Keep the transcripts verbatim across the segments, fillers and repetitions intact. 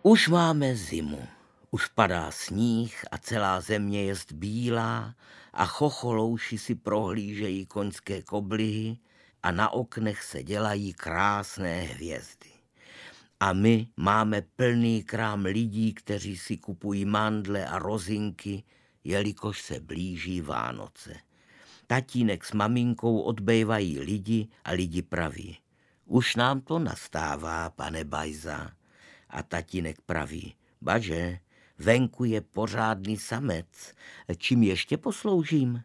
Už máme zimu, už padá sníh a celá země jest bílá a chocholouši si prohlížejí koňské koblihy a na oknech se dělají krásné hvězdy. A my máme plný krám lidí, kteří si kupují mandle a rozinky, jelikož se blíží Vánoce. Tatínek s maminkou odbejvají lidi a lidi praví: už nám to nastává, pane Bajza. A tatínek praví: baže, venku je pořádný samec, čím ještě posloužím?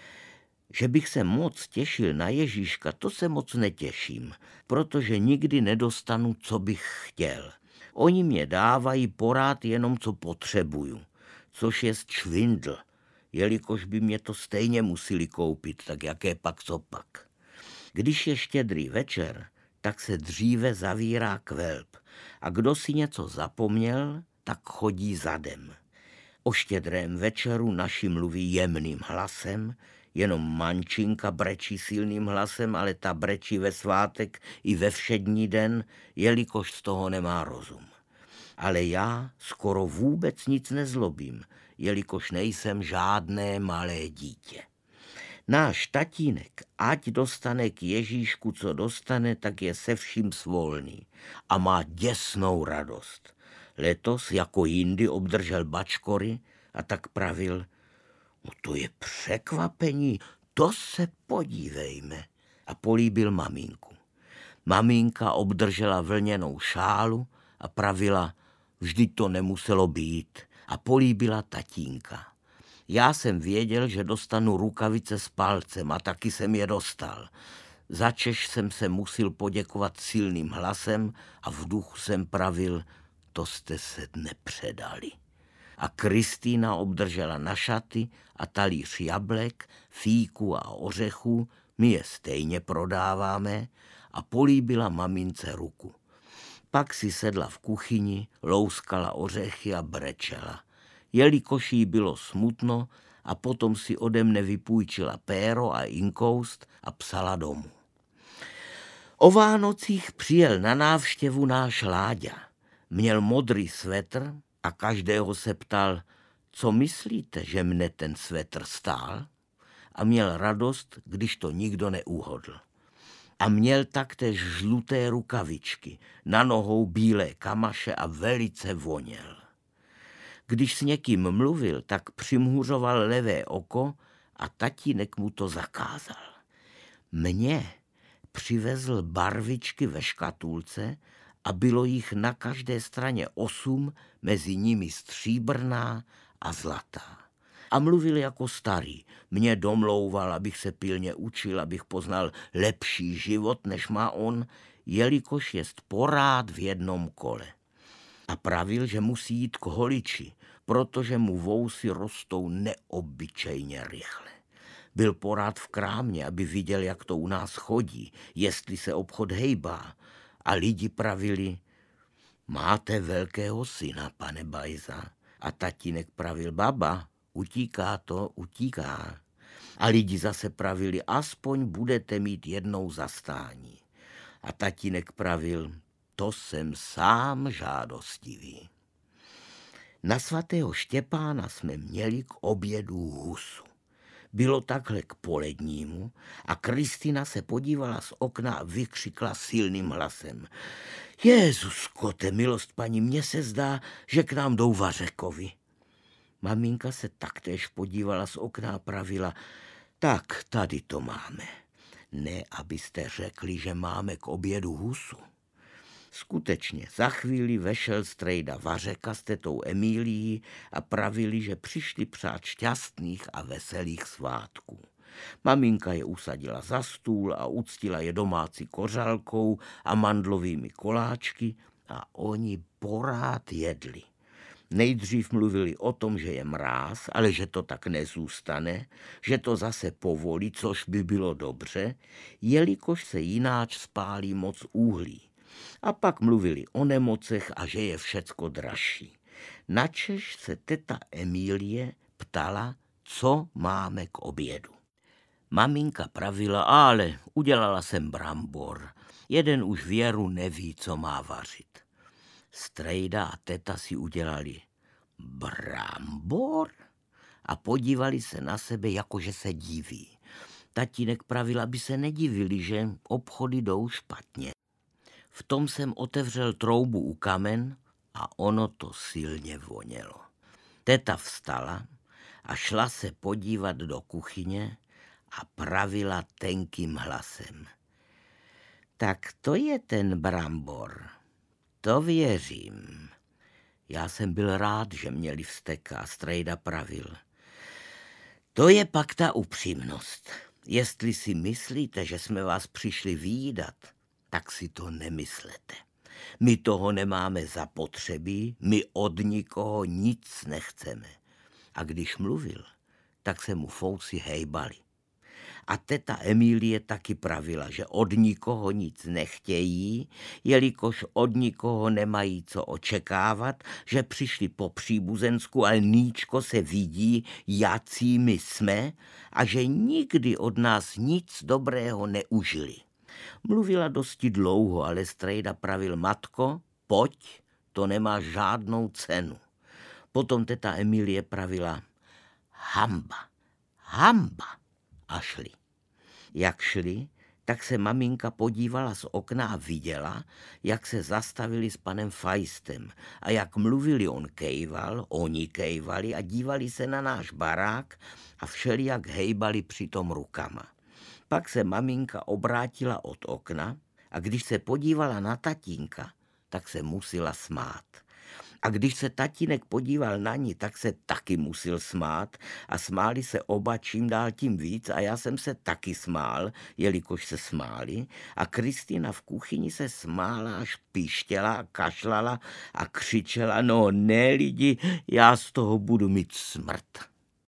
Že bych se moc těšil na Ježíška, to se moc netěším, protože nikdy nedostanu, co bych chtěl. Oni mě dávají porád jenom, co potřebuju, což je švindl, jelikož by mě to stejně museli koupit, tak jaké pak co pak. Když je štědrý večer, tak se dříve zavírá kvelb a kdo si něco zapomněl, tak chodí zadem. O štědrém večeru naši mluví jemným hlasem, jenom mančinka brečí silným hlasem, ale ta brečí ve svátek i ve všední den, jelikož z toho nemá rozum. Ale já skoro vůbec nic nezlobím, jelikož nejsem žádné malé dítě. Náš tatínek, ať dostane k Ježíšku, co dostane, tak je se vším svolný a má děsnou radost. Letos jako jindy obdržel bačkory a tak pravil: no to je překvapení, to se podívejme. A políbil maminku. Maminka obdržela vlněnou šálu a pravila: vždyť to nemuselo být, a políbila tatínka. Já jsem věděl, že dostanu rukavice s palcem a taky jsem je dostal. Začež jsem se musel poděkovat silným hlasem a v duchu jsem pravil: to jste se nepředali. A Kristýna obdržela na šaty a talíř jablek, fíku a ořechů, my je stejně prodáváme, a políbila mamince ruku. Pak si sedla v kuchyni, louskala ořechy a brečela, jelikož jí bylo smutno, a potom si ode mne vypůjčila péro a inkoust a psala domů. O Vánocích přijel na návštěvu náš Láďa. Měl modrý svetr a každého se ptal: co myslíte, že mne ten svetr stál? A měl radost, když to nikdo neuhodl. A měl taktéž žluté rukavičky, na nohou bílé kamaše a velice voněl. Když s někým mluvil, tak přimhuřoval levé oko a tatínek mu to zakázal. Mně přivezl barvičky ve škatulce a bylo jich na každé straně osm, mezi nimi stříbrná a zlatá. A mluvil jako starý. Mě domlouval, abych se pilně učil, abych poznal lepší život, než má on, jelikož jest porád v jednom kole. A pravil, že musí jít k holiči, protože mu vousy rostou neobyčejně rychle. Byl porád v krámě, aby viděl, jak to u nás chodí, jestli se obchod hejbá. A lidi pravili: máte velkého syna, pane Bajza. A tatínek pravil: baba, utíká to, utíká. A lidi zase pravili: aspoň budete mít jednou zastání. A tatínek pravil: to jsem sám žádostivý. Na svatého Štěpána jsme měli k obědu husu. Bylo takhle k polednímu a Kristýna se podívala z okna a vykřikla silným hlasem: Jezuskote, milost paní, mně se zdá, že k nám jdou Vařekovi. Maminka se taktéž podívala z okna a pravila: tak tady to máme. Ne, abyste řekli, že máme k obědu husu. Skutečně, za chvíli vešel strejda Vařeka s tetou Emílií a pravili, že přišli přát šťastných a veselých svátků. Maminka je usadila za stůl a uctila je domácí kořalkou a mandlovými koláčky a oni porád jedli. Nejdřív mluvili o tom, že je mráz, ale že to tak nezůstane, že to zase povolí, což by bylo dobře, jelikož se jináč spálí moc uhlí. A pak mluvili o nemocech a že je všecko dražší. Načež se teta Emílie ptala, co máme k obědu. Maminka pravila: ale udělala jsem brambor. Jeden už věru neví, co má vařit. Strejda a teta si udělali brambor a podívali se na sebe, jakože se diví. Tatínek pravil, aby se nedivili, že obchody jdou špatně. V tom jsem otevřel troubu u kamen a ono to silně vonělo. Teta vstala a šla se podívat do kuchyně a pravila tenkým hlasem. Tak to je ten brambor, to věřím. Já jsem byl rád, že měli vztek a strejda pravil. To je pak ta upřímnost. Jestli si myslíte, že jsme vás přišli vídat, tak si to nemyslete. My toho nemáme zapotřebí, my od nikoho nic nechceme. A když mluvil, tak se mu fousy hejbali. A teta Emílie taky pravila, že od nikoho nic nechtějí, jelikož od nikoho nemají co očekávat, že přišli po příbuzensku, ale níčko se vidí, jací my jsme a že nikdy od nás nic dobrého neužili. Mluvila dosti dlouho, ale strejda pravil, matko, pojď, to nemá žádnou cenu. Potom teta Emílie pravila, hamba, hamba. A šli. Jak šli, tak se maminka podívala z okna a viděla, jak se zastavili s panem Fajstem a jak mluvili, on kejval, oni kejvali a dívali se na náš barák a všelijak hejbali přitom rukama. Pak se maminka obrátila od okna a když se podívala na tatínka, tak se musela smát. A když se tatínek podíval na ní, tak se taky musel smát a smáli se oba čím dál tím víc a já jsem se taky smál, jelikož se smáli a Kristýna v kuchyni se smála až píštěla a kašlala a křičela, no ne lidi, já z toho budu mít smrt.